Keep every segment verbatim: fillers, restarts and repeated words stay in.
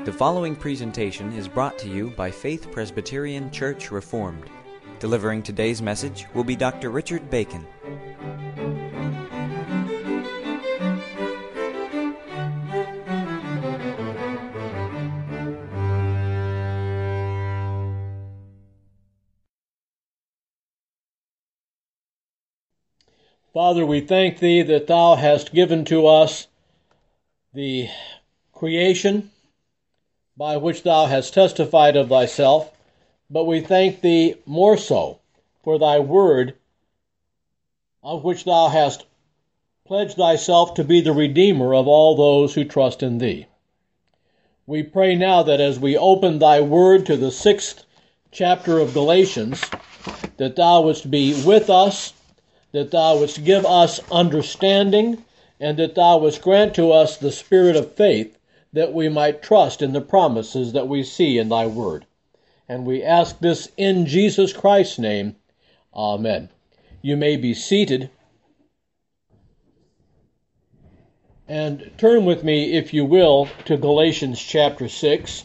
The following presentation is brought to you by Faith Presbyterian Church Reformed. Delivering today's message will be Doctor Richard Bacon. Father, we thank Thee that Thou hast given to us the creation by which Thou hast testified of Thyself, but we thank Thee more so for Thy word, of which Thou hast pledged Thyself to be the Redeemer of all those who trust in Thee. We pray now that as we open Thy word to the sixth chapter of Galatians, that Thou wouldst be with us, that Thou wouldst give us understanding, and that Thou wouldst grant to us the spirit of faith, that we might trust in the promises that we see in Thy word. And we ask this in Jesus Christ's name. Amen. You may be seated. And turn with me, if you will, to Galatians chapter six.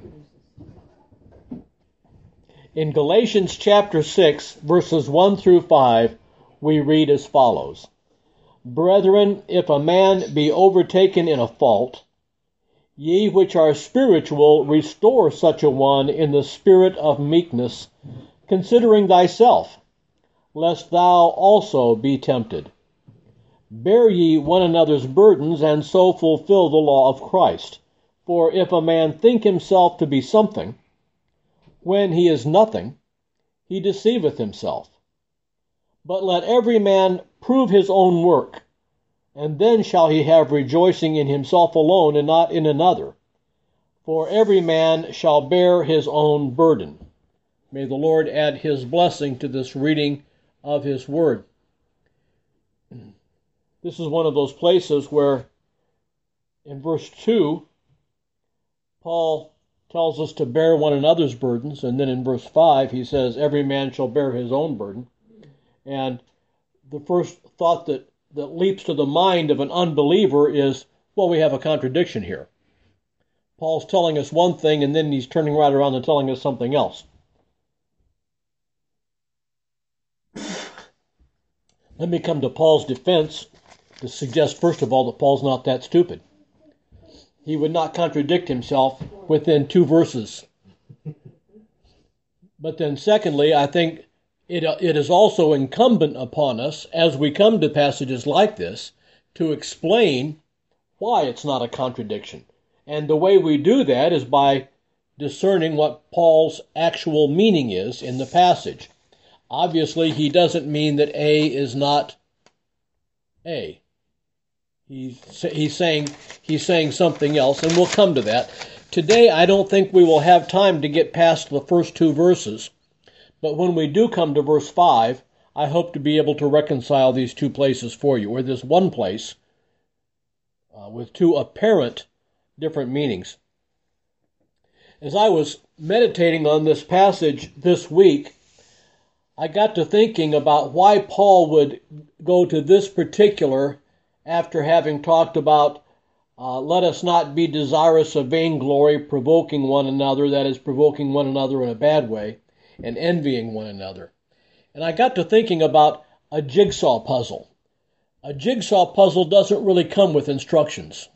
In Galatians chapter six, verses one through five, we read as follows: Brethren, if a man be overtaken in a fault, ye which are spiritual, restore such a one in the spirit of meekness, considering thyself, lest thou also be tempted. Bear ye one another's burdens, and so fulfill the law of Christ. For if a man think himself to be something, when he is nothing, he deceiveth himself. But let every man prove his own work, and then shall he have rejoicing in himself alone, and not in another. For every man shall bear his own burden. May the Lord add His blessing to this reading of His word. This is one of those places where, in verse two, Paul tells us to bear one another's burdens, and then in verse five he says, every man shall bear his own burden. And the first thought that that leaps to the mind of an unbeliever is, well, we have a contradiction here. Paul's telling us one thing, and then he's turning right around and telling us something else. Let me come to Paul's defense to suggest, first of all, that Paul's not that stupid. He would not contradict himself within two verses. But then secondly, I think It, it is also incumbent upon us, as we come to passages like this, to explain why it's not a contradiction. And the way we do that is by discerning what Paul's actual meaning is in the passage. Obviously, he doesn't mean that A is not A. He's, he's saying, he's saying something else, and we'll come to that. Today, I don't think we will have time to get past the first two verses. But when we do come to verse five, I hope to be able to reconcile these two places for you, or this one place uh, with two apparent different meanings. As I was meditating on this passage this week, I got to thinking about why Paul would go to this particular after having talked about uh, let us not be desirous of vainglory, provoking one another, that is, provoking one another in a bad way, and envying one another. And I got to thinking about a jigsaw puzzle. A jigsaw puzzle doesn't really come with instructions.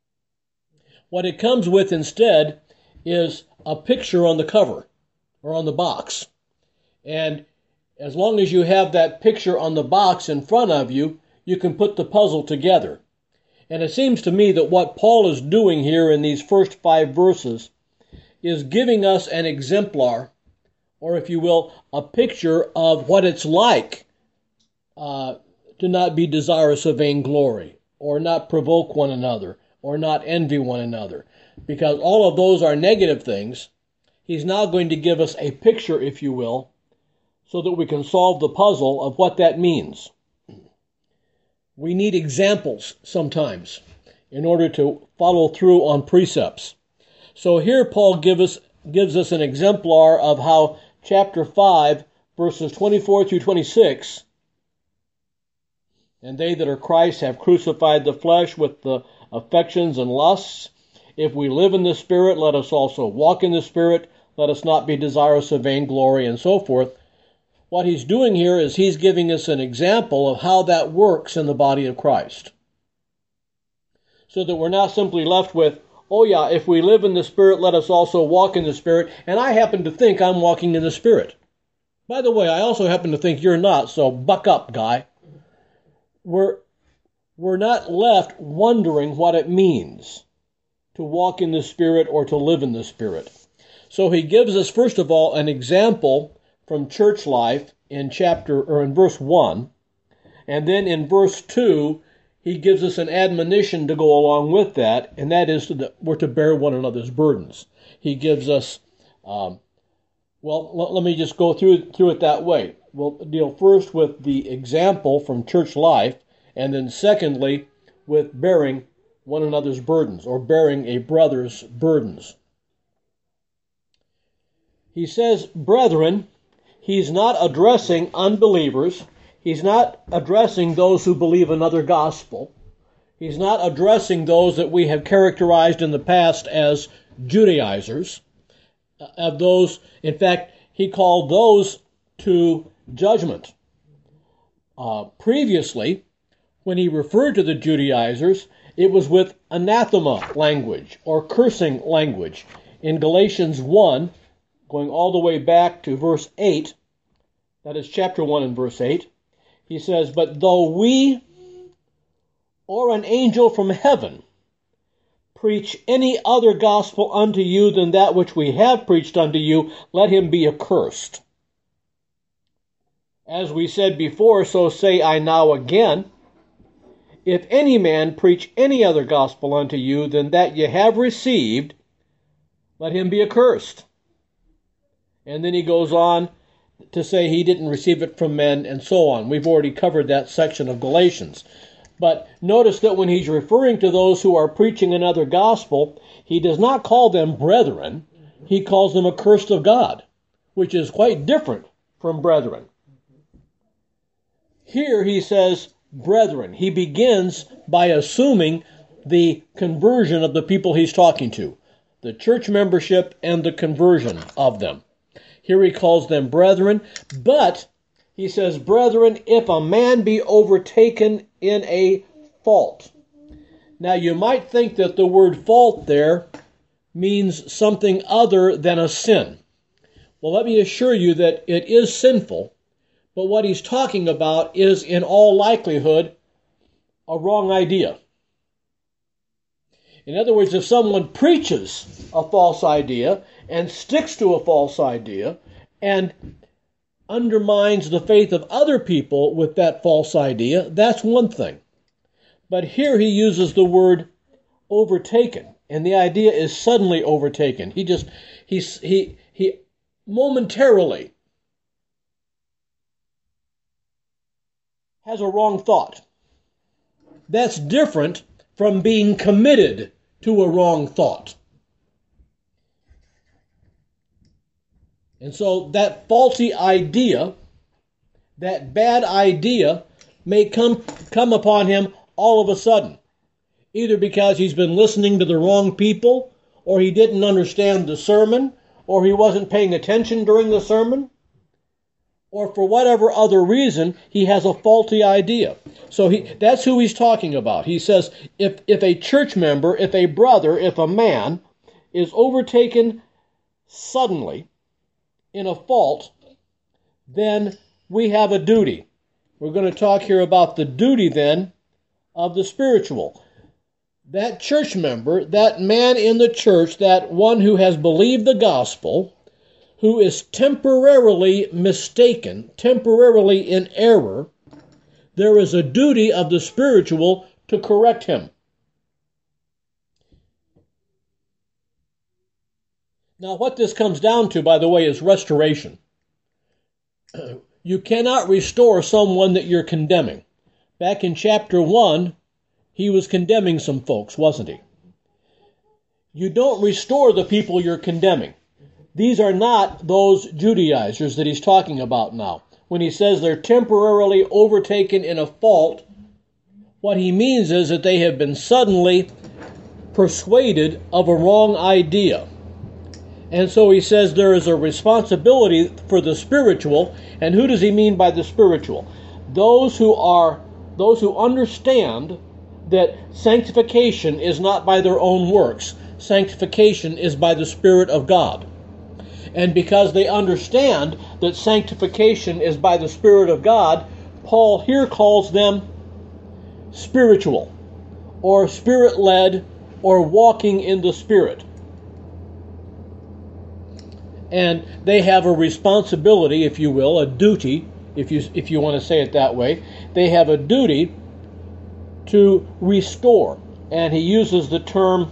What it comes with instead is a picture on the cover or on the box. And as long as you have that picture on the box in front of you, you can put the puzzle together. And it seems to me that what Paul is doing here in these first five verses is giving us an exemplar, or if you will, a picture of what it's like uh, to not be desirous of vainglory, or not provoke one another, or not envy one another. Because all of those are negative things. He's now going to give us a picture, if you will, so that we can solve the puzzle of what that means. We need examples sometimes in order to follow through on precepts. So here Paul give us, gives us an exemplar of how chapter five, verses twenty-four through twenty-six, and they that are Christ have crucified the flesh with the affections and lusts. if we live in the Spirit, let us also walk in the Spirit. Let us not be desirous of vainglory and so forth. What he's doing here is he's giving us an example of how that works in the body of Christ. So that we're not simply left with, oh yeah, if we live in the Spirit, let us also walk in the Spirit. And I happen to think I'm walking in the Spirit. By the way, I also happen to think you're not, so buck up, guy. We're, we're not left wondering what it means to walk in the Spirit or to live in the Spirit. So he gives us, first of all, an example from church life in chapter or in verse one, and then in verse two, he gives us an admonition to go along with that, and that is that we're to bear one another's burdens. He gives us, um, well, l- let me just go through through it that way. We'll deal first with the example from church life, and then secondly, with bearing one another's burdens, or bearing a brother's burdens. He says, brethren, he's not addressing unbelievers. He's not addressing those who believe another gospel. He's not addressing those that we have characterized in the past as Judaizers. Of those, in fact, he called those to judgment. Uh, previously, when he referred to the Judaizers, it was with anathema language or cursing language. In Galatians one, going all the way back to verse eight, that is chapter one and verse eight, he says, but though we or an angel from heaven preach any other gospel unto you than that which we have preached unto you, let him be accursed. As we said before, so say I now again, if any man preach any other gospel unto you than that ye have received, let him be accursed. And then he goes on to say he didn't receive it from men and so on. We've already covered that section of Galatians. But notice that when he's referring to those who are preaching another gospel, he does not call them brethren. He calls them accursed of God, which is quite different from brethren. Here he says brethren. He begins by assuming the conversion of the people he's talking to, the church membership and the conversion of them. Here he calls them brethren, but he says, brethren, if a man be overtaken in a fault. Now you might think that the word fault there means something other than a sin. Well, let me assure you that it is sinful, but what he's talking about is in all likelihood a wrong idea. In other words, if someone preaches a false idea and sticks to a false idea and undermines the faith of other people with that false idea, that's one thing. But here he uses the word overtaken, and the idea is suddenly overtaken. He just, he, he, he momentarily has a wrong thought. That's different from being committed to a wrong thought. And so that faulty idea, that bad idea, may come, come upon him all of a sudden, either because he's been listening to the wrong people, or he didn't understand the sermon, or he wasn't paying attention during the sermon, or for whatever other reason, he has a faulty idea. So he, that's who he's talking about. He says, if, if a church member, if a brother, if a man is overtaken suddenly in a fault, then we have a duty. We're going to talk here about the duty then of the spiritual. That church member, that man in the church, that one who has believed the gospel, who is temporarily mistaken, temporarily in error, there is a duty of the spiritual to correct him. Now, what this comes down to, by the way, is restoration. You cannot restore someone that you're condemning. Back in chapter one, he was condemning some folks, wasn't he? You don't restore the people you're condemning. These are not those Judaizers that he's talking about now. When he says they're temporarily overtaken in a fault, what he means is that they have been suddenly persuaded of a wrong idea. And so he says there is a responsibility for the spiritual. And who does he mean by the spiritual? Those who are, those who understand that sanctification is not by their own works. Sanctification is by the Spirit of God. And because they understand that sanctification is by the Spirit of God, Paul here calls them spiritual, or spirit-led, or walking in the Spirit. And they have a responsibility, if you will, a duty, if you if you want to say it that way. They have a duty to restore. And he uses the term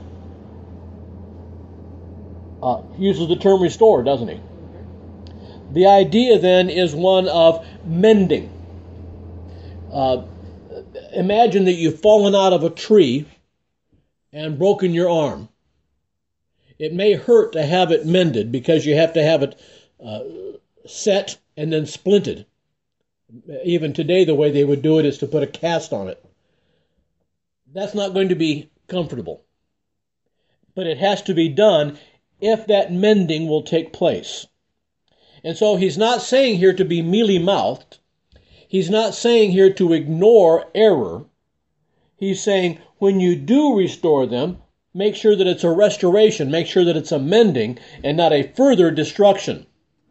uh, uses the term restore, doesn't he? The idea then is one of mending. Uh, imagine that you've fallen out of a tree and broken your arm. It may hurt to have it mended because you have to have it uh, set and then splinted. Even today, the way they would do it is to put a cast on it. That's not going to be comfortable. But it has to be done if that mending will take place. And so he's not saying here to be mealy-mouthed. He's not saying here to ignore error. He's saying when you do restore them, make sure that it's a restoration, make sure that it's a mending and not a further destruction.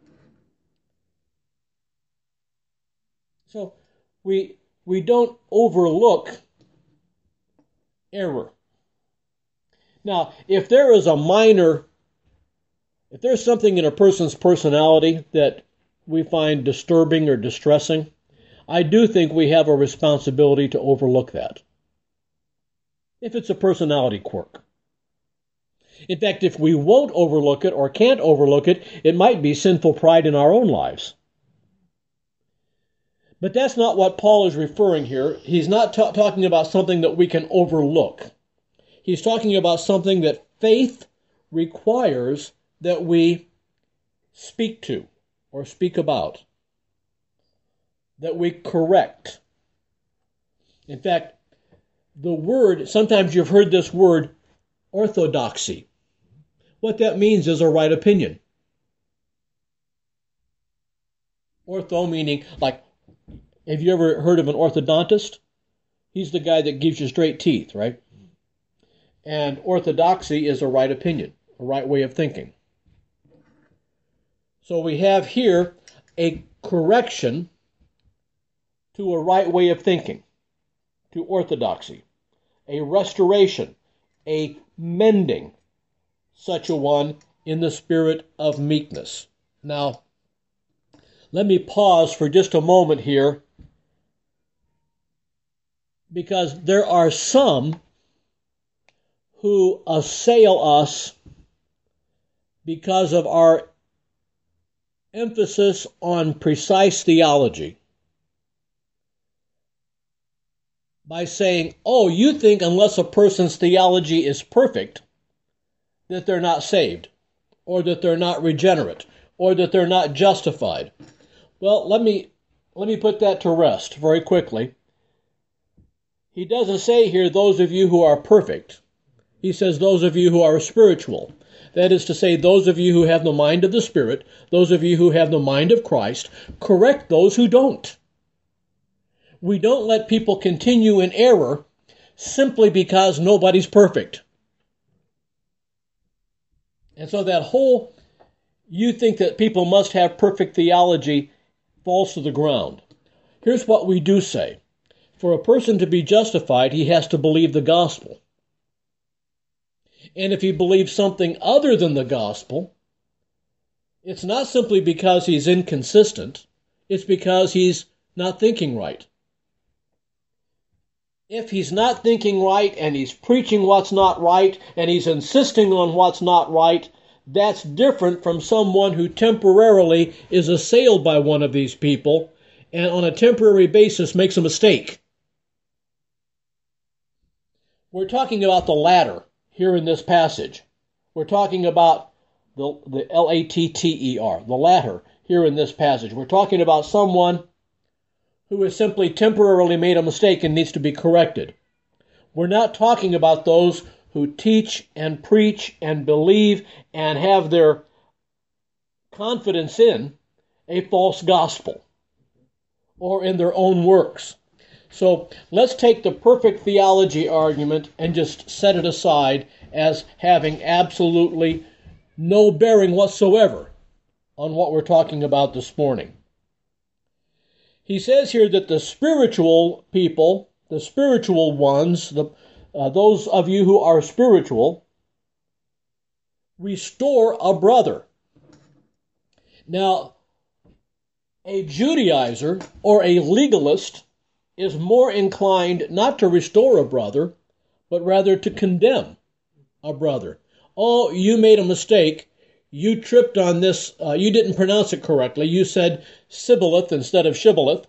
So we we don't overlook error. Now, if there is a minor, if there's something in a person's personality that we find disturbing or distressing, I do think we have a responsibility to overlook that. If it's a personality quirk. In fact, if we won't overlook it or can't overlook it, it might be sinful pride in our own lives. But that's not what Paul is referring here. He's not ta- talking about something that we can overlook. He's talking about something that faith requires that we speak to or speak about, that we correct. In fact, the word, sometimes you've heard this word, orthodoxy. What that means is a right opinion. Ortho meaning, like, have you ever heard of an orthodontist? He's the guy that gives you straight teeth, right? And orthodoxy is a right opinion, a right way of thinking. So we have here a correction to a right way of thinking, to orthodoxy, a restoration, a mending, such a one in the spirit of meekness. Now, let me pause for just a moment here, because there are some who assail us because of our emphasis on precise theology by saying, oh, you think unless a person's theology is perfect, that they're not saved, or that they're not regenerate, or that they're not justified. Well, let me let me put that to rest very quickly. He doesn't say here, those of you who are perfect. He says, those of you who are spiritual. That is to say, those of you who have the mind of the Spirit, those of you who have the mind of Christ, correct those who don't. We don't let people continue in error simply because nobody's perfect. And so that whole, you think that people must have perfect theology, falls to the ground. Here's what we do say. For a person to be justified, he has to believe the gospel. And if he believes something other than the gospel, it's not simply because he's inconsistent, it's because he's not thinking right. If he's not thinking right and he's preaching what's not right and he's insisting on what's not right, that's different from someone who temporarily is assailed by one of these people and on a temporary basis makes a mistake. We're talking about the latter here in this passage. We're talking about the, the L A T T E R, the latter here in this passage. We're talking about someone who has simply temporarily made a mistake and needs to be corrected. We're not talking about those who teach and preach and believe and have their confidence in a false gospel or in their own works. So let's take the perfect theology argument and just set it aside as having absolutely no bearing whatsoever on what we're talking about this morning. He says here that the spiritual people, the spiritual ones, the, uh, those of you who are spiritual, restore a brother. Now, a Judaizer or a legalist is more inclined not to restore a brother, but rather to condemn a brother. Oh, you made a mistake. You tripped on this. Uh, you didn't pronounce it correctly. You said Sibboleth instead of Shibboleth.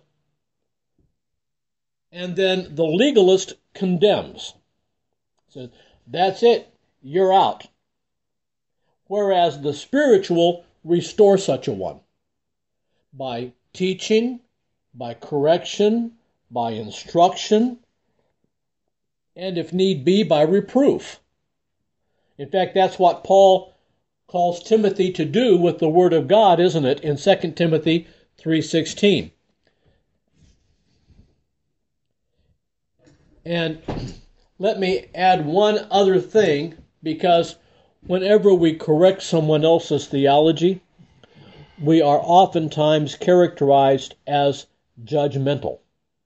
And then the legalist condemns. Says, that's it. You're out. Whereas the spiritual restore such a one by teaching, by correction, by instruction, and if need be, by reproof. In fact, that's what Paul calls Timothy to do with the Word of God, isn't it, in Second Timothy three sixteen. And let me add one other thing, because whenever we correct someone else's theology, we are oftentimes characterized as judgmental.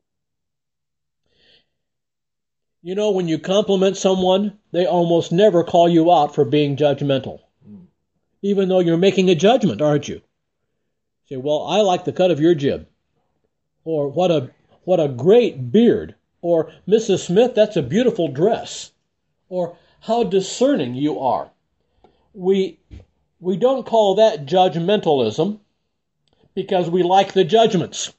You know, when you compliment someone, they almost never call you out for being judgmental. Even though you're making a judgment, aren't you? You say, well, I like the cut of your jib. Or what a what a great beard. Or Missus Smith, that's a beautiful dress. Or how discerning you are. We we don't call that judgmentalism because we like the judgments.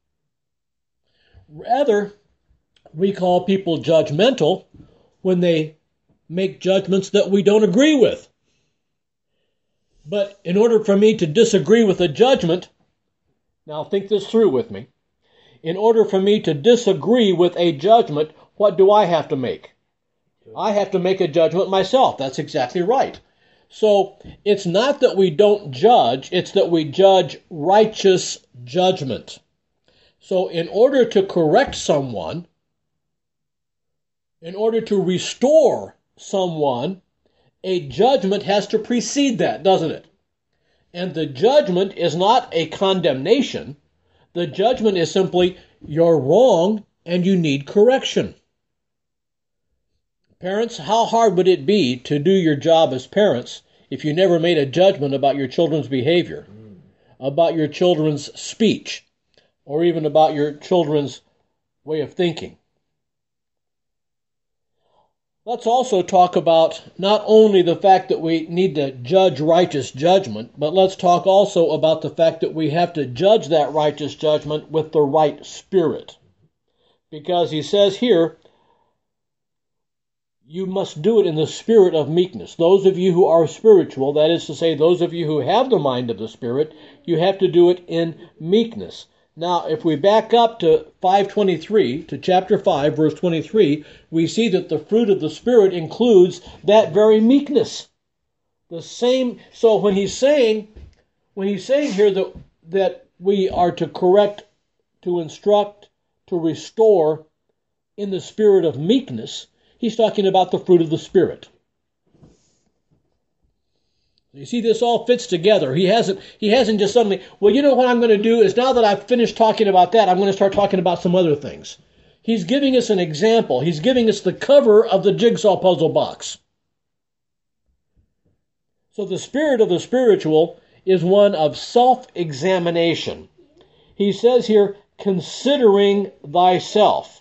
Rather, we call people judgmental when they make judgments that we don't agree with. But in order for me to disagree with a judgment, now think this through with me. In order for me to disagree with a judgment, what do I have to make? I have to make a judgment myself. That's exactly right. So it's not that we don't judge, it's that we judge righteous judgment. So in order to correct someone, in order to restore someone, a judgment has to precede that, doesn't it? And the judgment is not a condemnation. The judgment is simply, you're wrong and you need correction. Parents, how hard would it be to do your job as parents if you never made a judgment about your children's behavior, about your children's speech, or even about your children's way of thinking? Let's also talk about not only the fact that we need to judge righteous judgment, but let's talk also about the fact that we have to judge that righteous judgment with the right spirit. Because he says here, you must do it in the spirit of meekness. Those of you who are spiritual, that is to say, those of you who have the mind of the Spirit, you have to do it in meekness. Now, if we back up to five twenty-three, to chapter five, verse twenty-three, we see that the fruit of the Spirit includes that very meekness. The same. So when he's saying, when he's saying here that that we are to correct, to instruct, to restore in the spirit of meekness, he's talking about the fruit of the Spirit. You see, this all fits together. He hasn't he hasn't just suddenly, well, you know what I'm going to do is now that I've finished talking about that, I'm going to start talking about some other things. He's giving us an example. He's giving us the cover of the jigsaw puzzle box. So the spirit of the spiritual is one of self-examination. He says here, considering thyself.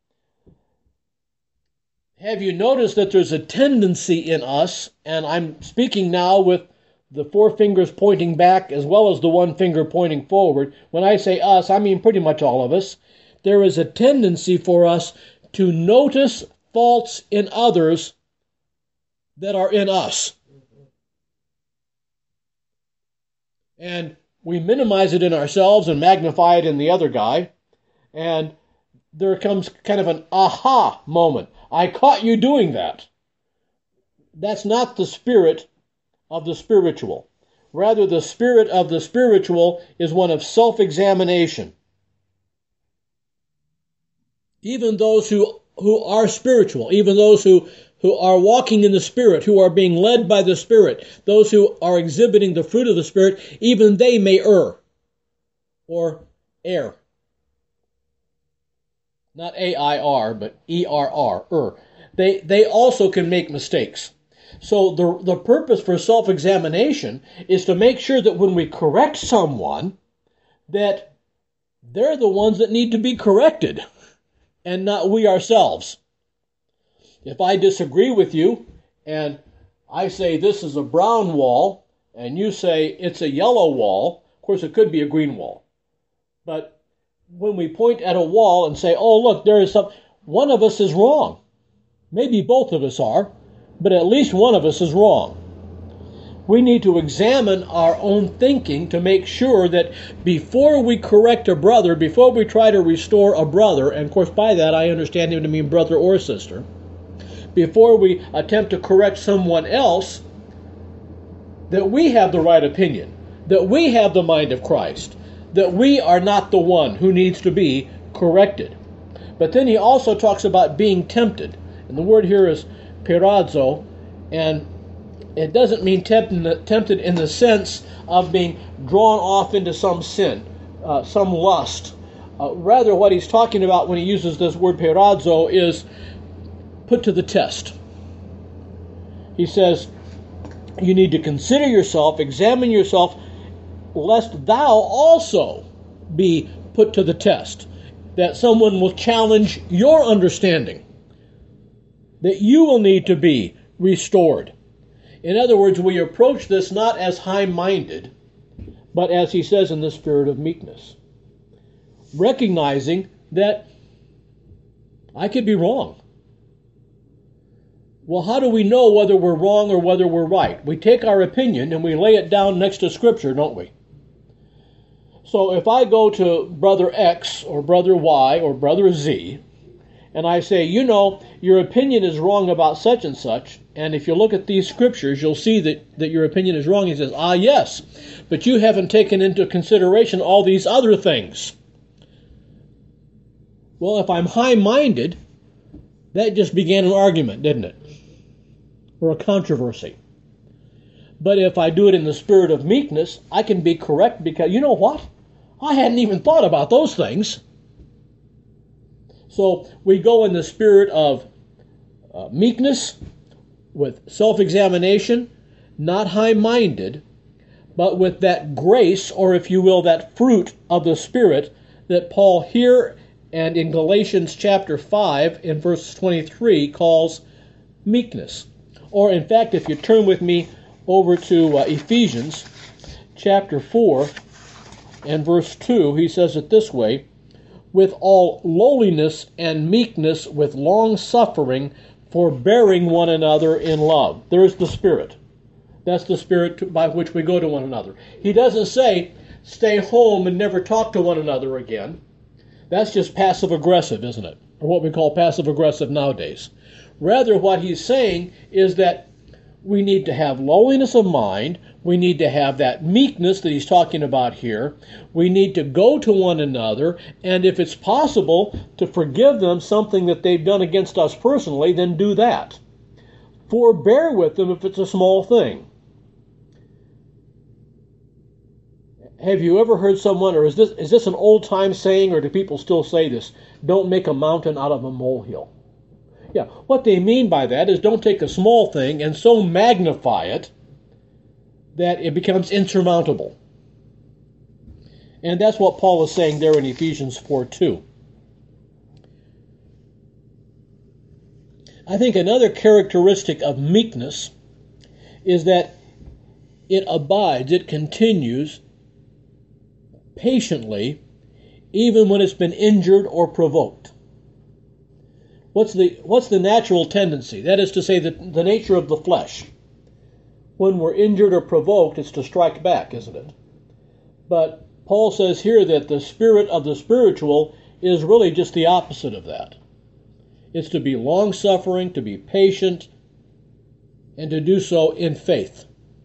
Have you noticed that there's a tendency in us, and I'm speaking now with the four fingers pointing back as well as the one finger pointing forward. When I say us, I mean pretty much all of us. There is a tendency for us to notice faults in others that are in us. And we minimize it in ourselves and magnify it in the other guy. And there comes kind of an aha moment. I caught you doing that. that's not the spirit of the spiritual. Rather, the spirit of the spiritual is one of self-examination. Even those who, who are spiritual, even those who, who are walking in the Spirit, who are being led by the Spirit, those who are exhibiting the fruit of the Spirit, even they may err or err. Not A I R, but E R R, er. They, they also can make mistakes. So the, the purpose for self-examination is to make sure that when we correct someone, that they're the ones that need to be corrected, and not we ourselves. If I disagree with you, and I say this is a brown wall, and you say it's a yellow wall, of course it could be a green wall. But when we point at a wall and say, oh look, there is some, one of us is wrong. Maybe both of us are, but at least one of us is wrong. We need to examine our own thinking to make sure that before we correct a brother, before we try to restore a brother, and of course by that I understand him to mean brother or sister, before we attempt to correct someone else, that we have the right opinion, that we have the mind of Christ, that we are not the one who needs to be corrected. But then he also talks about being tempted, and the word here is peirazo, and it doesn't mean tempted, tempted in the sense of being drawn off into some sin, uh, some lust. Uh, rather, what he's talking about when he uses this word peirazo is put to the test. He says, you need to consider yourself, examine yourself, lest thou also be put to the test, that someone will challenge your understanding, that you will need to be restored. In other words, we approach this not as high-minded, but as he says in the spirit of meekness, recognizing that I could be wrong. Well, how do we know whether we're wrong or whether we're right? We take our opinion and we lay it down next to Scripture, don't we? So if I go to Brother X or Brother Y or Brother Z, and I say, you know, your opinion is wrong about such and such, and if you look at these scriptures, you'll see that, that your opinion is wrong. He says, ah, yes, but you haven't taken into consideration all these other things. Well, if I'm high-minded, that just began an argument, didn't it? Or a controversy. But if I do it in the spirit of meekness, I can be correct because, you know what? I hadn't even thought about those things. So we go in the spirit of uh, meekness, with self-examination, not high-minded, but with that grace, or if you will, that fruit of the Spirit that Paul here and in Galatians chapter five, in verse twenty-three, calls meekness. Or in fact, if you turn with me over to uh, Ephesians chapter four and verse two, he says it this way, with all lowliness and meekness, with long suffering, forbearing one another in love. There's the Spirit. That's the Spirit by which we go to one another. He doesn't say, stay home and never talk to one another again. That's just passive-aggressive, isn't it? Or what we call passive-aggressive nowadays. Rather, what he's saying is that we need to have lowliness of mind. We need to have that meekness that he's talking about here. We need to go to one another, and if it's possible to forgive them something that they've done against us personally, then do that. Forbear with them if it's a small thing. Have you ever heard someone, or is this is this an old-time saying, or do people still say this? Don't make a mountain out of a molehill. Yeah, what they mean by that is don't take a small thing and so magnify it that it becomes insurmountable. And that's what Paul is saying there in Ephesians four two. I think another characteristic of meekness is that it abides, it continues patiently, even when it's been injured or provoked. What's the what's the natural tendency? That is to say, the, the nature of the flesh. When we're injured or provoked, it's to strike back, isn't it? But Paul says here that the spirit of the spiritual is really just the opposite of that. It's to be long-suffering, to be patient, and to do so in faith.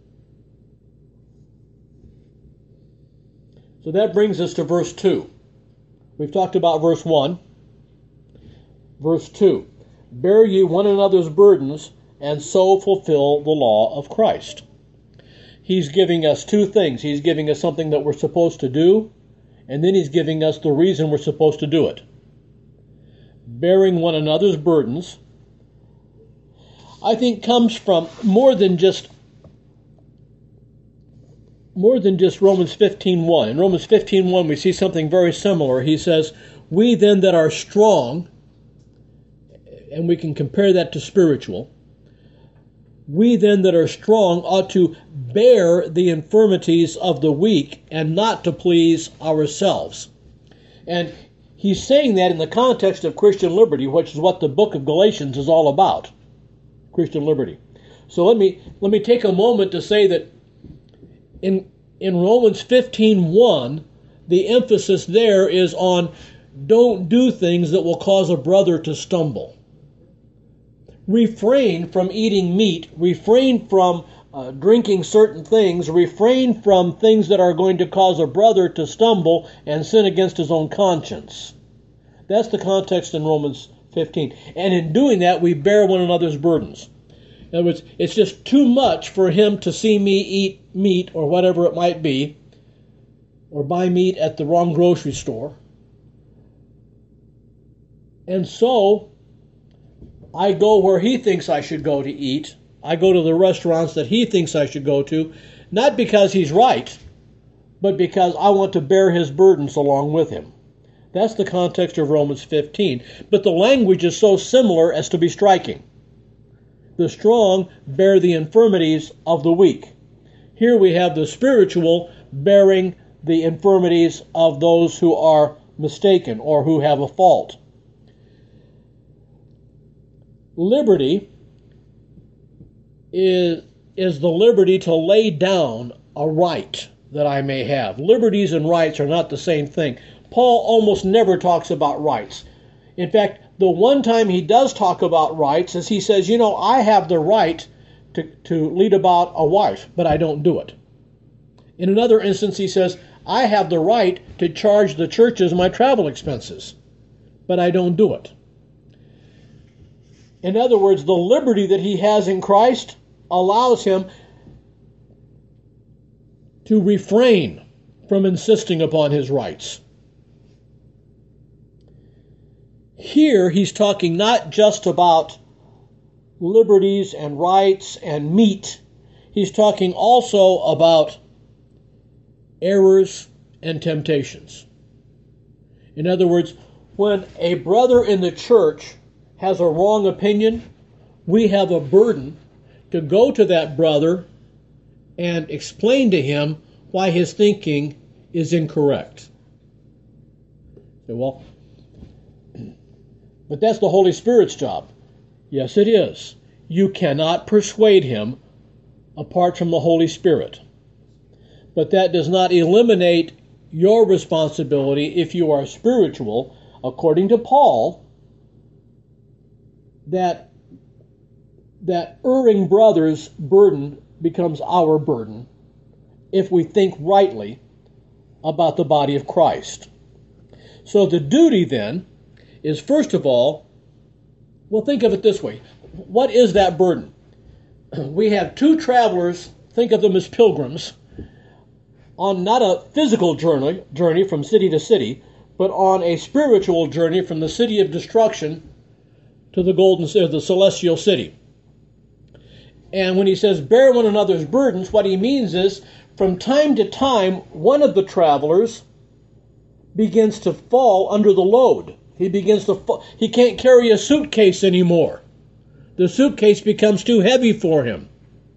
So that brings us to verse two. We've talked about verse one. Verse two. Bear ye one another's burdens, and so fulfill the law of Christ. He's giving us two things. He's giving us something that we're supposed to do, and then he's giving us the reason we're supposed to do it. Bearing one another's burdens, I think, comes from more than just more than just Romans fifteen one. In Romans fifteen one, we see something very similar. He says, "We then that are strong," and we can compare that to spiritual, "we then that are strong ought to bear the infirmities of the weak and not to please ourselves." And he's saying that in the context of Christian liberty, which is what the book of Galatians is all about. Christian liberty. So let me let me take a moment to say that in in Romans fifteen one, the emphasis there is on don't do things that will cause a brother to stumble. Refrain from eating meat, refrain from uh, drinking certain things, refrain from things that are going to cause a brother to stumble and sin against his own conscience. That's the context in Romans fifteen. And in doing that, we bear one another's burdens. In other words, it's just too much for him to see me eat meat or whatever it might be, or buy meat at the wrong grocery store. And so I go where he thinks I should go to eat. I go to the restaurants that he thinks I should go to, not because he's right, but because I want to bear his burdens along with him. That's the context of Romans fifteen. But the language is so similar as to be striking. The strong bear the infirmities of the weak. Here we have the spiritual bearing the infirmities of those who are mistaken or who have a fault. Liberty is, is the liberty to lay down a right that I may have. Liberties and rights are not the same thing. Paul almost never talks about rights. In fact, the one time he does talk about rights is he says, you know, I have the right to, to lead about a wife, but I don't do it. In another instance, he says, I have the right to charge the churches my travel expenses, but I don't do it. In other words, the liberty that he has in Christ allows him to refrain from insisting upon his rights. Here he's talking not just about liberties and rights and meat. He's talking also about errors and temptations. In other words, when a brother in the church has a wrong opinion, we have a burden to go to that brother and explain to him why his thinking is incorrect. Well, but that's the Holy Spirit's job. Yes, it is. You cannot persuade him apart from the Holy Spirit. But that does not eliminate your responsibility if you are spiritual, according to Paul, that, that erring brother's burden becomes our burden if we think rightly about the body of Christ. So the duty then is, first of all, well, think of it this way. What is that burden? We have two travelers, think of them as pilgrims, on not a physical journey, journey from city to city, but on a spiritual journey from the city of destruction to the golden city, the celestial city. And when he says, bear one another's burdens, what he means is, from time to time, one of the travelers begins to fall under the load. He begins to fall. He can't carry a suitcase anymore. The suitcase becomes too heavy for him.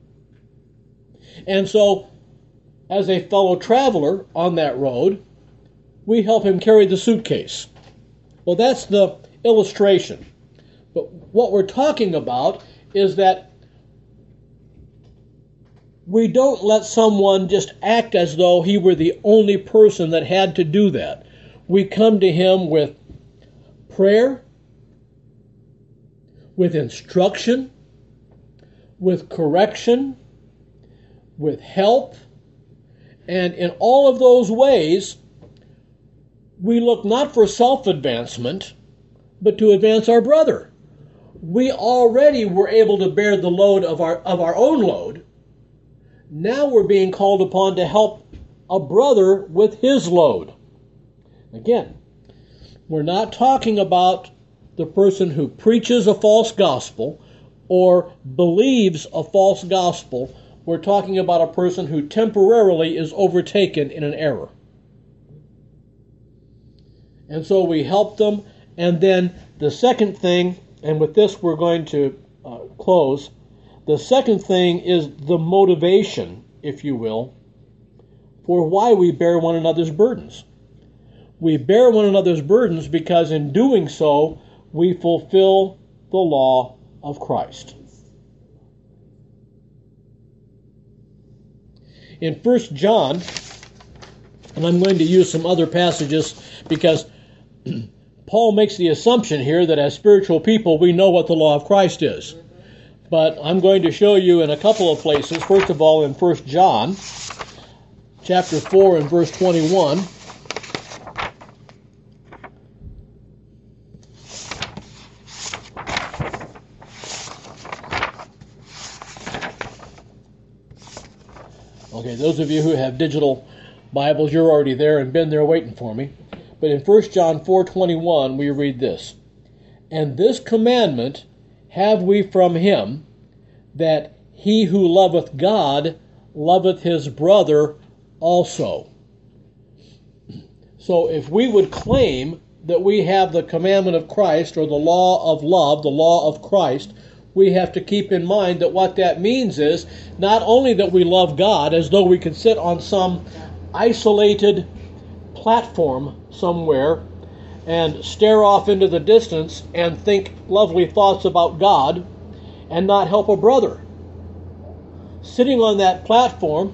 And so, as a fellow traveler on that road, we help him carry the suitcase. Well, that's the illustration. But what we're talking about is that we don't let someone just act as though he were the only person that had to do that. We come to him with prayer, with instruction, with correction, with help, and in all of those ways, we look not for self-advancement, but to advance our brother. We already were able to bear the load of our, of our own load. Now we're being called upon to help a brother with his load. Again, we're not talking about the person who preaches a false gospel or believes a false gospel. We're talking about a person who temporarily is overtaken in an error. And so we help them. And then the second thing, and with this we're going to uh, close, the second thing is the motivation, if you will, for why we bear one another's burdens. We bear one another's burdens because in doing so, we fulfill the law of Christ. In First John, and I'm going to use some other passages because Paul makes the assumption here that as spiritual people we know what the law of Christ is. But I'm going to show you in a couple of places. First of all, in First John, chapter four and verse twenty-one. Okay, those of you who have digital Bibles, you're already there and been there waiting for me. But in First John four twenty-one, we read this, "And this commandment have we from him, that he who loveth God loveth his brother also." So if we would claim that we have the commandment of Christ, or the law of love, the law of Christ, we have to keep in mind that what that means is not only that we love God as though we could sit on some isolated platform somewhere and stare off into the distance and think lovely thoughts about God and not help a brother. Sitting on that platform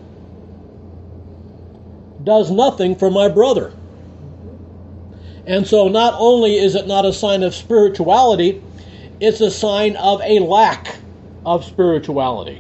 does nothing for my brother. And so not only is it not a sign of spirituality, it's a sign of a lack of spirituality.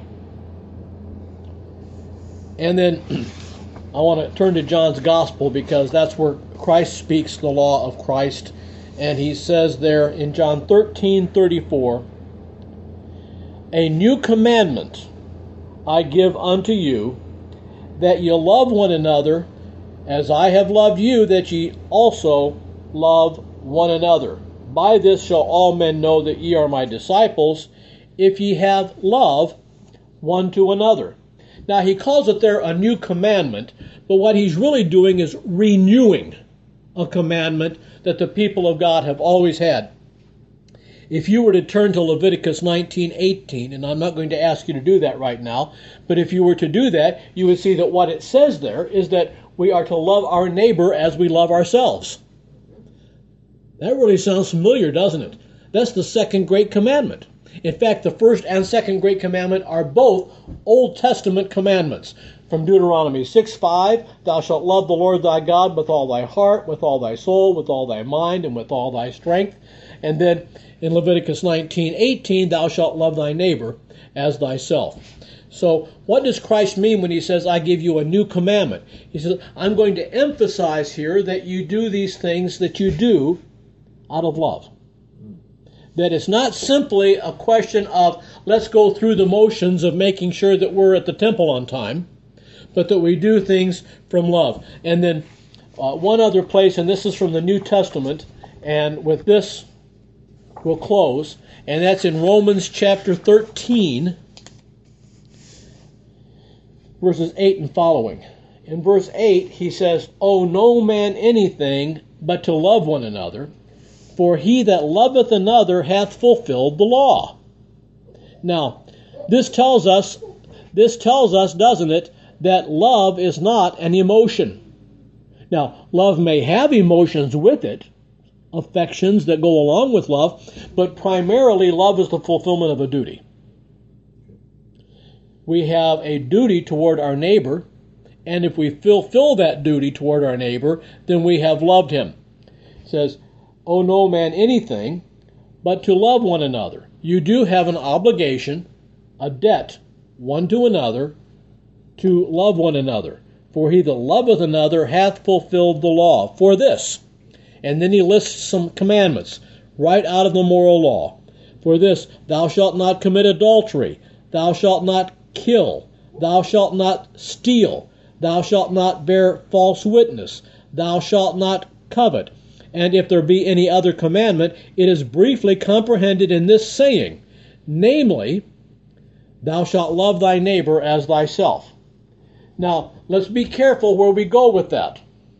And then I want to turn to John's Gospel because that's where Christ speaks the law of Christ. And he says there in John thirteen thirty-four, "A new commandment I give unto you, that ye love one another, as I have loved you, that ye also love one another. By this shall all men know that ye are my disciples, if ye have love one to another." Now he calls it there a new commandment, but what he's really doing is renewing a commandment that the people of God have always had. If you were to turn to Leviticus nineteen eighteen, and I'm not going to ask you to do that right now, but if you were to do that, you would see that what it says there is that we are to love our neighbor as we love ourselves. That really sounds familiar, doesn't it? That's the second great commandment. In fact, the first and second great commandment are both Old Testament commandments. From Deuteronomy six five, "Thou shalt love the Lord thy God with all thy heart, with all thy soul, with all thy mind, and with all thy strength." And then in Leviticus nineteen eighteen, "Thou shalt love thy neighbor as thyself." So what does Christ mean when he says, "I give you a new commandment"? He says, I'm going to emphasize here that you do these things that you do out of love. That it's not simply a question of let's go through the motions of making sure that we're at the temple on time, but that we do things from love. And then uh, one other place, and this is from the New Testament, and with this we'll close, and that's in Romans chapter thirteen, verses eight and following. In verse eight, he says, "Owe no man anything but to love one another, for he that loveth another hath fulfilled the law." Now, this tells us, this tells us, doesn't it, that love is not an emotion. Now, love may have emotions with it, affections that go along with love, but primarily love is the fulfillment of a duty. We have a duty toward our neighbor, and if we fulfill that duty toward our neighbor, then we have loved him. It says, "Owe no man anything but to love one another." You do have an obligation a debt one to another to love one another. For he that loveth another hath fulfilled the law. For this, and then he lists some commandments right out of the moral law. For this, thou shalt not commit adultery, thou shalt not kill, thou shalt not steal, thou shalt not bear false witness, thou shalt not covet. And if there be any other commandment, it is briefly comprehended in this saying, namely, thou shalt love thy neighbor as thyself. Now, let's be careful where we go with that.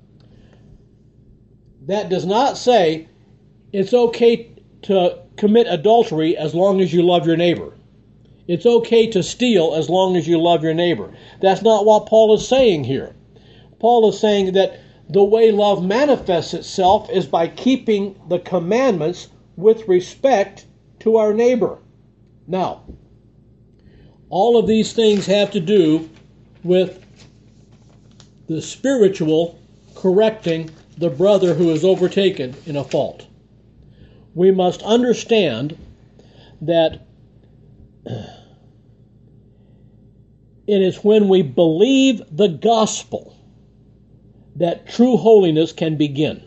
That does not say it's okay to commit adultery as long as you love your neighbor. It's okay to steal as long as you love your neighbor. That's not what Paul is saying here. Paul is saying that the way love manifests itself is by keeping the commandments with respect to our neighbor. Now, all of these things have to do with the spiritual correcting the brother who is overtaken in a fault. We must understand that it is when we believe the gospel that true holiness can begin.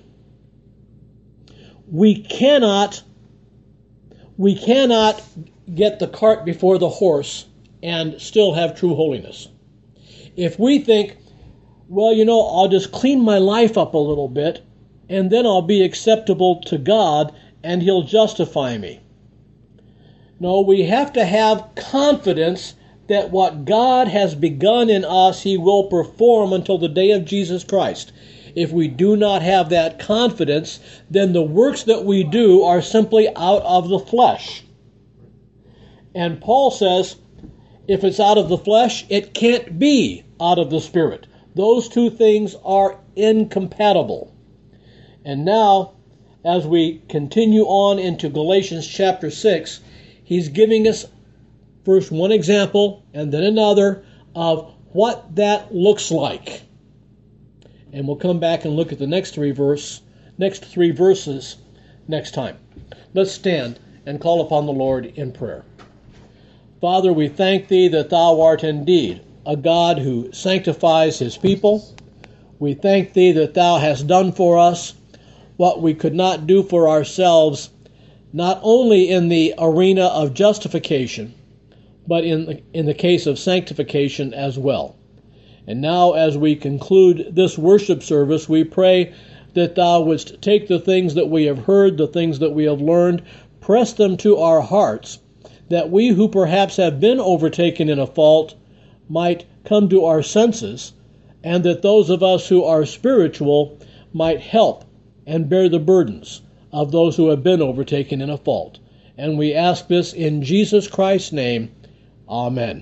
We cannot, we cannot get the cart before the horse and still have true holiness. If we think, well, you know, I'll just clean my life up a little bit, and then I'll be acceptable to God, and He'll justify me. No, we have to have confidence that what God has begun in us, He will perform until the day of Jesus Christ. If we do not have that confidence, then the works that we do are simply out of the flesh. And Paul says, if it's out of the flesh, it can't be out of the Spirit. Those two things are incompatible. And now, as we continue on into Galatians chapter six, he's giving us first one example and then another of what that looks like. And we'll come back and look at the next three verse, next three verses next time. Let's stand and call upon the Lord in prayer. Father, we thank Thee that Thou art indeed a God who sanctifies His people. We thank Thee that Thou hast done for us what we could not do for ourselves, not only in the arena of justification, but in the, in the case of sanctification as well. And now, as we conclude this worship service, we pray that Thou wouldst take the things that we have heard, the things that we have learned, press them to our hearts, that we who perhaps have been overtaken in a fault might come to our senses, and that those of us who are spiritual might help and bear the burdens of those who have been overtaken in a fault. And we ask this in Jesus Christ's name. Amen.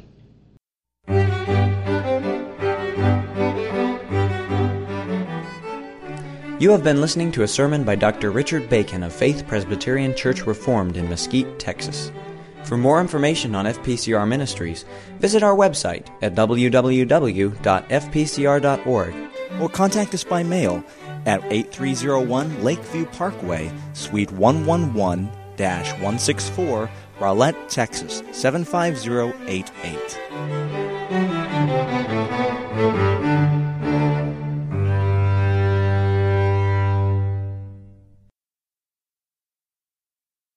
You have been listening to a sermon by Doctor Richard Bacon of Faith Presbyterian Church Reformed in Mesquite, Texas. For more information on F P C R Ministries, visit our website at w w w dot f p c r dot org or contact us by mail at eight three zero one Lakeview Parkway, Suite one eleven dash one sixty-four, Rowlett, Texas seven five zero eight eight.